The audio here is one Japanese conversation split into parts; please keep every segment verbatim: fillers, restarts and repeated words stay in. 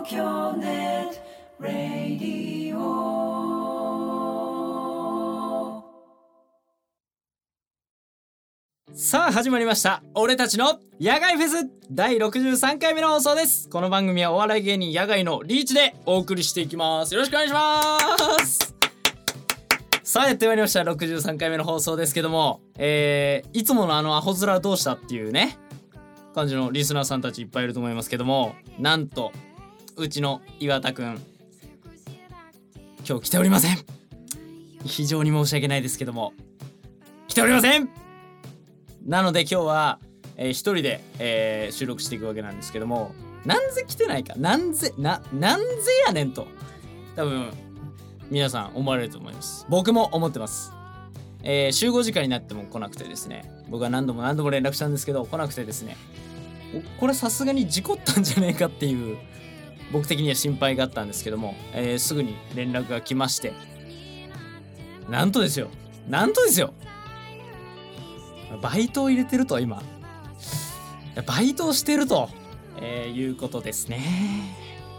東京ネットラディオ。さあ始まりました、俺たちの野外フェスだいろくじゅうさんかいめの放送です。この番組はお笑い芸人野外のリーチでお送りしていきます。よろしくお願いします。さあやってまいりました、ろくじゅうさんかいめの放送ですけども、えー、いつものあのアホ面どうしたっていうね感じのリスナーさんたちいっぱいいると思いますけども、なんとうちの岩田くん今日来ておりません。非常に申し訳ないですけども来ておりません。なので今日は、えー、一人で、えー、収録していくわけなんですけども、なんぜ来てないか、なんぜななんぜやねんと多分皆さん思われると思います。僕も思ってます。えー、集合時間になっても来なくてですね、僕は何度も何度も連絡したんですけど来なくてですね、これさすがに事故ったんじゃねえかっていう僕的には心配があったんですけども、えー、すぐに連絡が来まして、なんとですよなんとですよバイトを入れてると、今バイトをしてると、えー、いうことですね。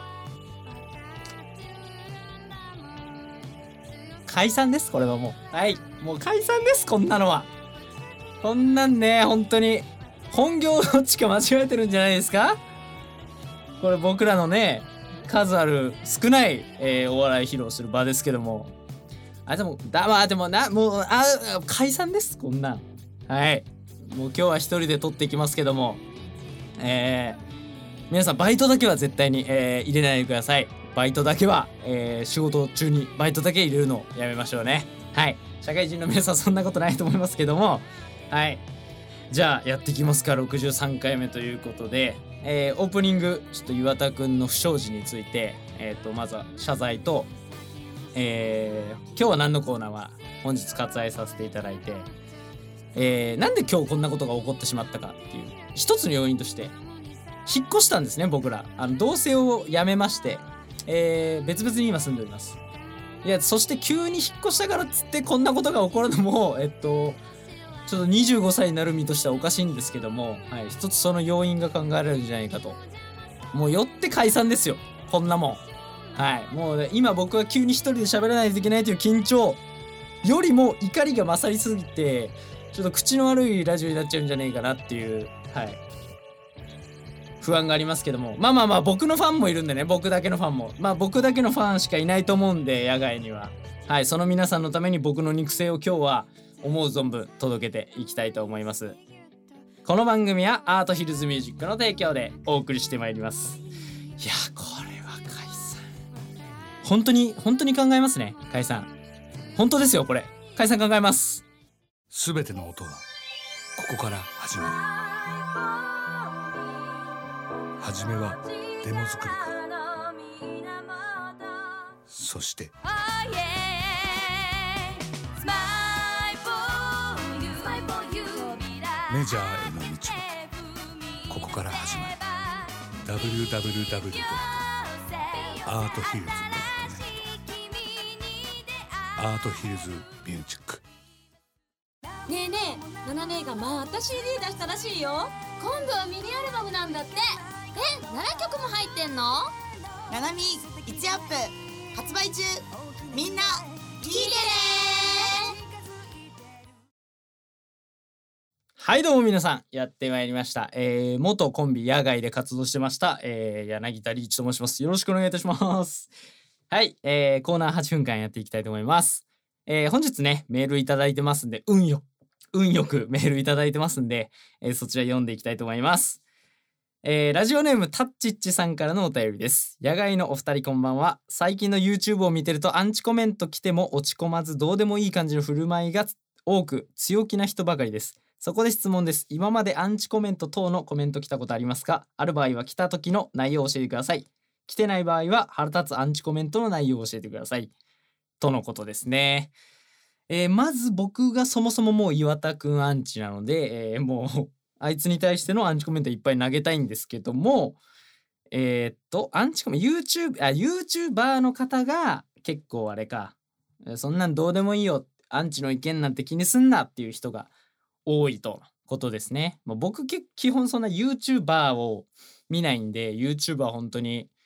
解散です、これはもう。はい、もう解散です、こんなのは。こんなんね、本当に本業どっちか間違えてるんじゃないですか。これ僕らのね数ある少ない、えー、お笑い披露する場ですけども、あでもだまあでもなもうあ解散です、こんなん。はい、もう今日は一人で撮っていきますけども、えー、皆さんバイトだけは絶対に、えー、入れないでください。バイトだけは、えー、仕事中にバイトだけ入れるのをやめましょうね。はい、社会人の皆さんそんなことないと思いますけども、はい、じゃあやっていきますか。ろくじゅうさんかいめということで、えー、オープニングちょっと岩田くんの不祥事について、えー、とまずは謝罪と、えー、今日は何のコーナーは本日割愛させていただいて、えー、なんで今日こんなことが起こってしまったかっていう一つの要因として引っ越したんですね。僕らあの同棲をやめまして、えー、別々に今住んでおります。いやそして急に引っ越したからっつってこんなことが起こるのもえっとちょっとにじゅうごさいになる身としてはおかしいんですけども、はい、一つその要因が考えられるんじゃないかと。もうよって解散ですよ、こんなもん。はい、もう、ね、今僕は急に一人で喋らないといけないという緊張よりも怒りが勝りすぎてちょっと口の悪いラジオになっちゃうんじゃねえかなっていう、はい、不安がありますけども、まあまあまあ僕のファンもいるんでね、僕だけのファンもまあ僕だけのファンしかいないと思うんで、野外には。はい、その皆さんのために僕の肉声を今日は思う存分届けていきたいと思います。この番組はアートヒルズミュージックの提供でお送りしてまいります。いやこれは解散、本当に本当に考えますね。解散本当ですよ、これ解散考えます。 すべての音はここから始まる。はじめはデモ作りから、そしてメジャーへの道はここから始まる。 ダブリューダブリューダブリュー ドットアートヒルズ ドットネット アートヒルズミュージック。 ねえねえ、ナナ姉がまた シーディー 出したらしいよ。今度はミニアルバムなんだって。え、ななきょくも入ってんの？ ナナミいちアップ発売中。みんな聞いてね。 はいどうも皆さんやってまいりました、えー、元コンビ野外で活動してました、えー、柳田リーチと申します。よろしくお願いいたします。はい、えー、コーナーはちふんかんやっていきたいと思います。えー、本日ねメールいただいてますんで、運よ運よくメールいただいてますんで、えー、そちら読んでいきたいと思います。えー、ラジオネームタッチッチさんからのお便りです。野外のお二人こんばんは。最近の YouTube を見てるとアンチコメント来ても落ち込まずどうでもいい感じの振る舞いが多く強気な人ばかりです。そこで質問です。今までアンチコメント等のコメント来たことありますか？ある場合は来た時の内容を教えてください。来てない場合は腹立つアンチコメントの内容を教えてくださいとのことですね。えー、まず僕がそもそももう岩田くんアンチなので、えー、もうあいつに対してのアンチコメントいっぱい投げたいんですけども、えー、っとアンチコメント YouTube あ YouTuber の方が結構あれか、そんなんどうでもいいよ、アンチの意見なんて気にすんなっていう人が多いとことですね。まあ、僕基本そんな YouTuber を見ないんで、 YouTuber 本当に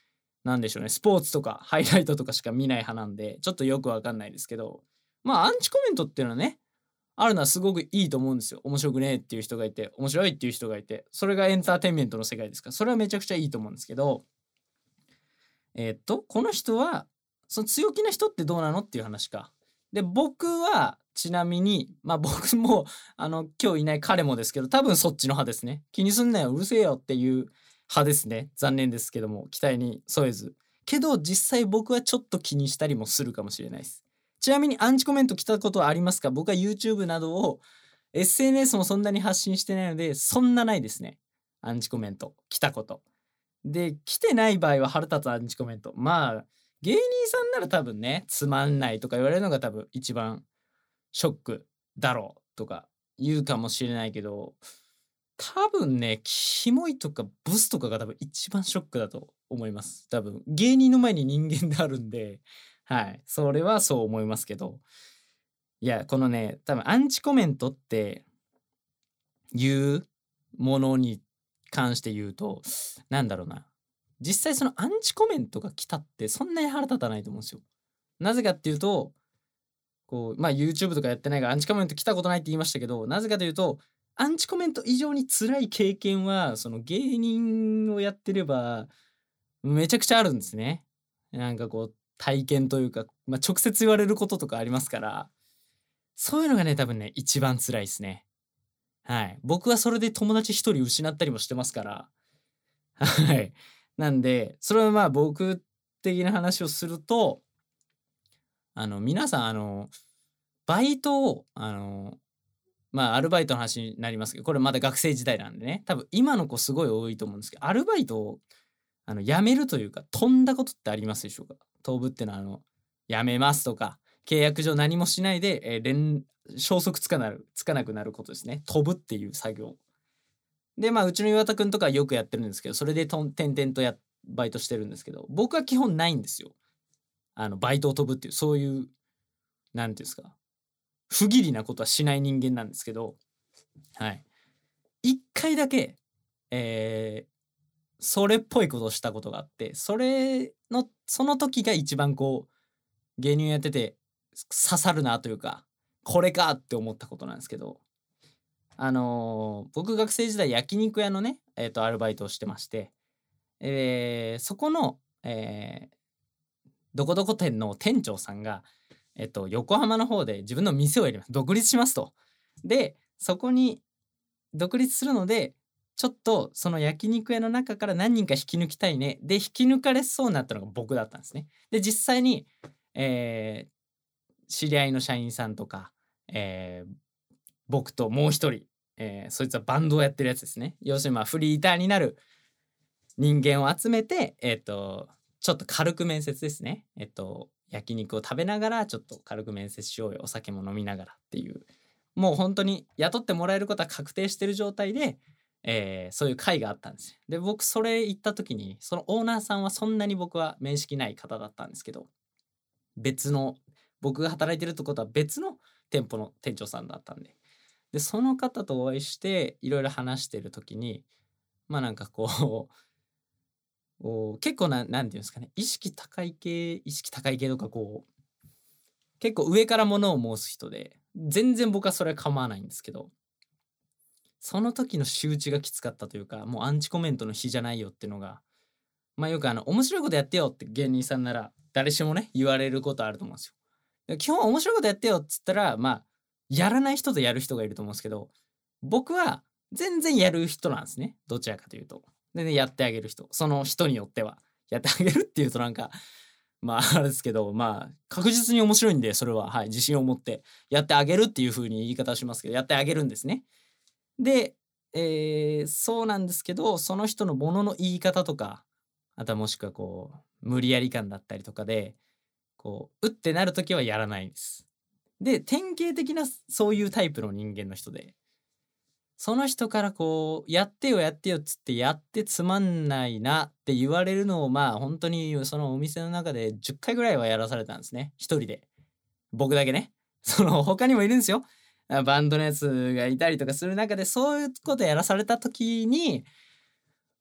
なんでしょうね、スポーツとかハイライトとかしか見ない派なんでちょっとよくわかんないですけど、まあアンチコメントっていうのはねあるのはすごくいいと思うんですよ。面白くねえっていう人がいて面白いっていう人がいて、それがエンターテインメントの世界ですから、それはめちゃくちゃいいと思うんですけど、えーっとこの人はその強気な人ってどうなのっていう話か。で僕はちなみにまあ僕もあの今日いない彼もですけど多分そっちの派ですね。気にすんなようるせえよっていう派ですね。残念ですけども期待に添えず、けど実際僕はちょっと気にしたりもするかもしれないです。ちなみにアンチコメント来たことはありますか？僕は YouTube などを エスエヌエス もそんなに発信してないのでそんなないですね。アンチコメント来たことで、来てない場合は腹立つアンチコメント、まあ芸人さんなら多分ねつまんないとか言われるのが多分一番ショックだろうとか言うかもしれないけど、多分ねキモいとかブスとかが多分一番ショックだと思います。多分芸人の前に人間であるんで、はいそれはそう思いますけど、いやこのね多分アンチコメントっていうものに関して言うとなんだろうな、実際そのアンチコメントが来たってそんなに腹立たないと思うんですよ。なぜかっていうとこうまあ YouTube とかやってないからアンチコメント来たことないって言いましたけど、なぜかというとアンチコメント以上に辛い経験はその芸人をやってればめちゃくちゃあるんですね。なんかこう体験というか、まあ、直接言われることとかありますから、そういうのがね多分ね一番辛いですね。はい僕はそれで友達一人失ったりもしてますからはいなんでそれはまあ僕的な話をすると、あの皆さんあのバイトをあのまあアルバイトの話になりますけど、これまだ学生時代なんでね多分今の子すごい多いと思うんですけど、アルバイトをあの辞めるというか飛んだことってありますでしょうか？飛ぶってのはあの辞めますとか契約上何もしないで、えー、連消息つかなるつかなくなることですね。飛ぶっていう作業で、まあうちの岩田くんとかよくやってるんですけど、それでと点々とやバイトしてるんですけど、僕は基本ないんですよ。あのバイトを飛ぶっていうそういうなんていうんですか不義理なことはしない人間なんですけど、はい一回だけえー、それっぽいことをしたことがあって、それのその時が一番こう芸人やってて刺さるなというかこれかって思ったことなんですけど、あのー、僕学生時代焼肉屋のね、えー、とアルバイトをしてまして、えー、そこの、えー、どこどこ店の店長さんが、えっと、横浜の方で自分の店をやります独立しますと。でそこに独立するのでちょっとその焼肉屋の中から何人か引き抜きたいねで引き抜かれそうになったのが僕だったんですね。で実際に、えー、知り合いの社員さんとか、えー、僕ともう一人、えー、そいつはバンドをやってるやつですね。要するにまあフリーターになる人間を集めて、えー、とちょっと軽く面接ですね。えっ、ー、と焼肉を食べながらちょっと軽く面接しようよ、お酒も飲みながらっていう、もう本当に雇ってもらえることは確定してる状態で、えー、そういう会があったんですよ。で僕それ行った時にそのオーナーさんはそんなに僕は面識ない方だったんですけど、別の僕が働いてるところとは別の店舗の店長さんだったんで、でその方とお会いしていろいろ話してる時にまあなんかこう結構ななんていうんですかね、意識高い系意識高い系とかこう結構上から物を申す人で、全然僕はそれは構わないんですけど、その時の仕打ちがきつかったというか、もうアンチコメントの日じゃないよっていうのが、まあよくあの面白いことやってよって芸人さんなら誰しもね言われることあると思うんですよ。基本面白いことやってよっつったらまあやらない人とやる人がいると思うんですけど、僕は全然やる人なんですね。どちらかというとで、ね、やってあげる人、その人によってはやってあげるっていうとなんかまああれですけど、まあ確実に面白いんでそれははい自信を持ってやってあげるっていう風に言い方をしますけど、やってあげるんですね。で、えー、そうなんですけど、その人のものの言い方とか、あとはもしくはこう無理やり感だったりとかでこううってなるときはやらないんです。で典型的なそういうタイプの人間の人で、その人からこうやってよやってよっつってやってつまんないなって言われるのをまあ本当にそのお店の中でじゅっかいぐらいはやらされたんですね、一人で。僕だけね、その他にもいるんですよ、バンドのやつがいたりとかする中でそういうことやらされた時に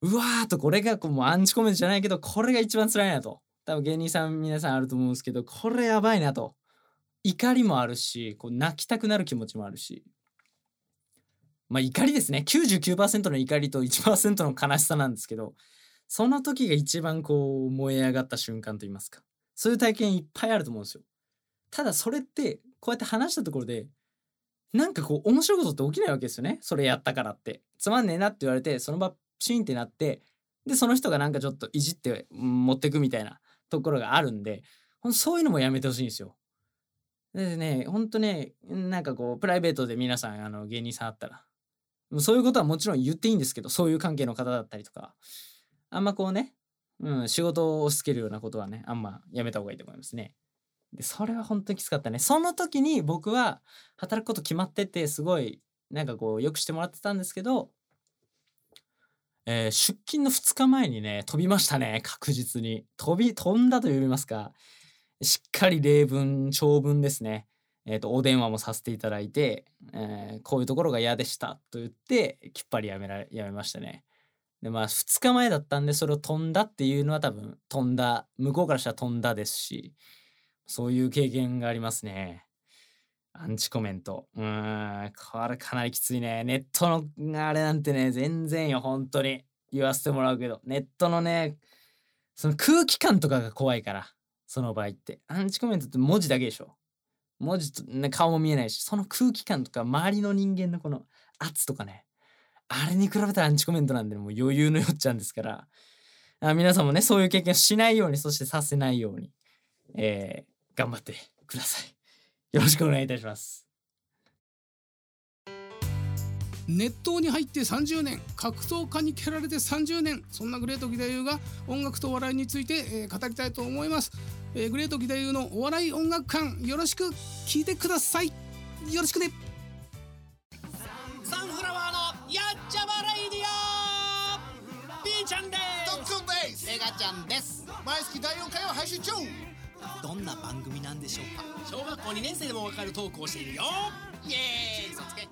うわーとこれがこうもうアンチコメントじゃないけどこれが一番辛いなと。多分芸人さん皆さんあると思うんですけどこれやばいなと。怒りもあるしこう泣きたくなる気持ちもあるし、まあ怒りですね。 きゅうじゅうきゅうパーセント の怒りと いちパーセント の悲しさなんですけど、その時が一番こう燃え上がった瞬間といいますか、そういう体験いっぱいあると思うんですよ。ただそれってこうやって話したところでなんかこう面白いことって起きないわけですよね。それやったからってつまんねえなって言われてその場シーンってなって、でその人がなんかちょっといじって持ってくみたいなところがあるんで、ほんとそういうのもやめてほしいんですよ。でね、ほんとね、なんかこうプライベートで皆さんあの芸人さんあったらそういうことはもちろん言っていいんですけど、そういう関係の方だったりとかあんまこうね、うん、仕事を押し付けるようなことはねあんまやめた方がいいと思いますね。でそれは本当にきつかったね。その時に僕は働くこと決まっててすごいなんかこうよくしてもらってたんですけど、えー出勤のふつかまえにね飛びましたね。確実に飛び飛んだと言いますか、しっかり例文長文ですね、えーとお電話もさせていただいて、えーこういうところが嫌でしたと言ってきっぱりやめられやめましたね。でまあふつかまえだったんでそれを飛んだっていうのは多分飛んだ向こうからしたら飛んだですし、そういう経験がありますね。アンチコメント。うーん、これかなりきついね。ネットのあれなんてね、全然よ、本当に。言わせてもらうけど。ネットのね、その空気感とかが怖いから、その場合って。アンチコメントって文字だけでしょ。文字と、ね、顔も見えないし、その空気感とか、周りの人間のこの圧とかね、あれに比べたらアンチコメントなんで、もう余裕のよっちゃんですから、あ皆さんもね、そういう経験しないように、そしてさせないように、えー頑張ってください。よろしくお願いいたします。 熱湯に入ってさんじゅうねん、格闘家に蹴られてさんじゅうねん、そんなグレート義太夫が音楽とお笑いについて、えー語りたいと思います。えーグレート義太夫のお笑い音楽館、よろしく聞いてください。よろしくね。 サンフラワーのやっちゃまレイディオ、ピーちゃんです特訓です。 メガちゃんです。 毎月だいよんかいを配信中。 どんな番組なんでしょうか。小学校にねん生でもわかるトークをしているよ。イエーイ、嘘つけ。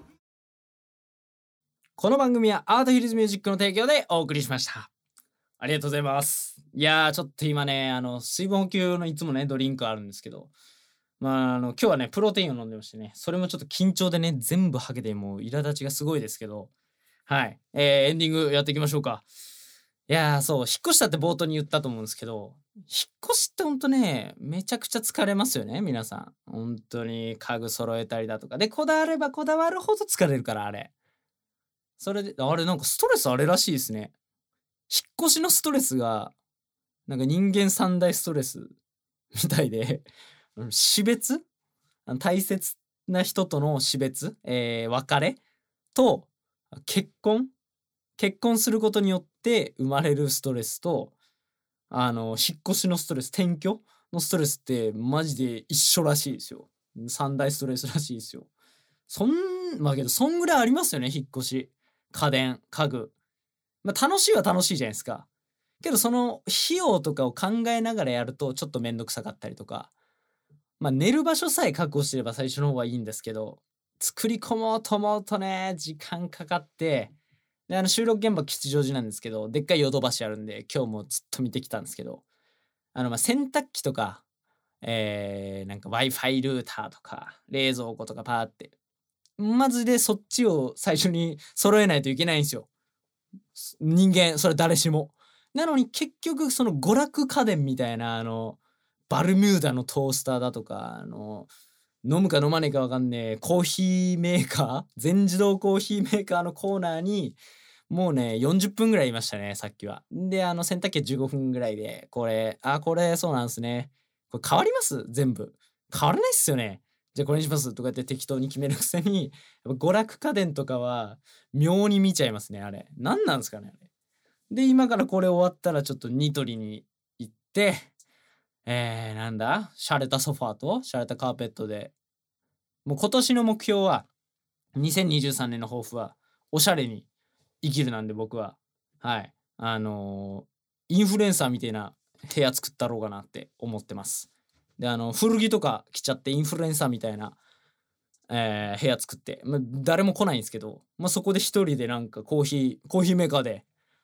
この番組はアートヒルズミュージックの提供でお送りしました。ありがとうございます。いやーちょっと今ねあの水分補給のいつもねドリンクあるんですけど、まああの今日はねプロテインを飲んでましてね、それもちょっと緊張でね全部はけてもう苛立ちがすごいですけど、はい、えー、エンディングやっていきましょうか。いやーそう引っ越したって冒頭に言ったと思うんですけど、引っ越しってほんとねめちゃくちゃ疲れますよね皆さん。本当に家具揃えたりだとかでこだわればこだわるほど疲れるからあれ。それであれなんかストレスあれらしいですね。引っ越しのストレスがなんか人間三大ストレスみたいで死別、あの大切な人との死別、えー別れと結婚結婚することによって生まれるストレスとあの引っ越しのストレス、転居のストレスってマジで一緒らしいですよ。三大ストレスらしいですよ。そんまあけどそんぐらいありますよね。引っ越し、家電、家具、まあ楽しいは楽しいじゃないですか。けどその費用とかを考えながらやるとちょっとめんどくさかったりとか、まあ寝る場所さえ確保してれば最初の方がいいんですけど、作り込もうと思うとね時間かかって、であの収録現場吉祥寺なんですけど、でっかいヨドバシあるんで今日もずっと見てきたんですけど、あのまあ洗濯機とか、えー、なんか Wi-Fi ルーターとか冷蔵庫とかパーってまずでそっちを最初に揃えないといけないんですよ。人間それ誰しも。なのに結局その娯楽家電みたいなあのバルミューダのトースターだとか、あの飲むか飲まねえか分かんねえコーヒーメーカー、全自動コーヒーメーカーのコーナーにもうねよんじゅっぷんぐらいいましたねさっきは。であの洗濯機はじゅうごふんぐらいで、これあこれそうなんですね、これ変わります、全部変わらないっすよね。じゃあこれにしますとかやって適当に決めるくせに、やっぱ娯楽家電とかは妙に見ちゃいますね。あれ何なんですかねあれ。で今からこれ終わったらちょっとニトリに行って、えー、なんだ洒落たソファーと洒落たカーペットで、もう今年の目標はにせんにじゅうさんねんの抱負はおしゃれに生きるなんで、僕ははいあのー、インフルエンサーみたいな部屋作ったろうかなって思ってます。であの古着とか着ちゃってインフルエンサーみたいな、えー、部屋作って、まあ、誰も来ないんですけど、まあ、そこで一人でなんかコーヒーコーヒーメーカーで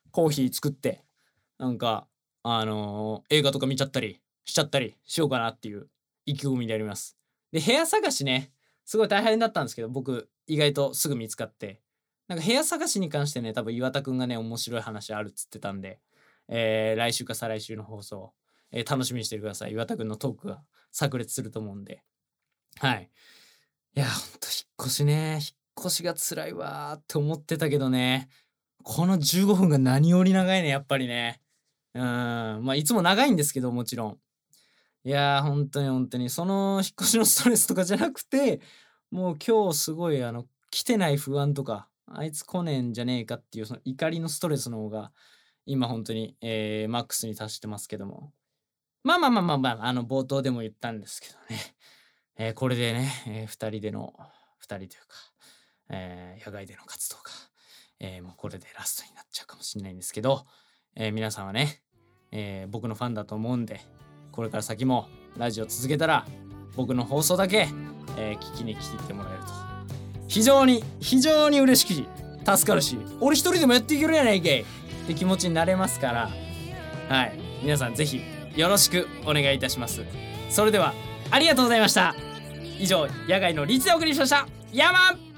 コーヒー作ってなんかあのー、映画とか見ちゃったりしちゃったりしようかなっていう意気込みであります。で部屋探しねすごい大変だったんですけど僕意外とすぐ見つかってなんか部屋探しに関してね多分岩田くんがね面白い話あるっつってたんで、えー、来週か再来週の放送、えー、楽しみにしてください。岩田くんのトークが炸裂すると思うんではいいやほんと引っ越しね引っ越しが辛いわーって思ってたけどねこのじゅうごふんが何より長いねやっぱりねうんまあいつも長いんですけどもちろんいやー本当に本当にその引っ越しのストレスとかじゃなくてもう今日すごいあの来てない不安とかあいつ来ねえんじゃねえかっていうその怒りのストレスの方が今本当に、えー、マックスに達してますけどもまあまあまあまあまああの冒頭でも言ったんですけどね、えー、これでね、えー、ふたりでのふたりというか、えー、野外での活動が、えー、もうこれでラストになっちゃうかもしれないんですけど、えー、皆さんはね、えー、僕のファンだと思うんでこれから先もラジオ続けたら僕の放送だけ、えー、聞きに来ていってもらえると非常に非常に嬉しく助かるし俺一人でもやっていけるやないかいって気持ちになれますからはい皆さんぜひよろしくお願いいたします。それではありがとうございました。以上野外のリツでお送りしました。ヤーマン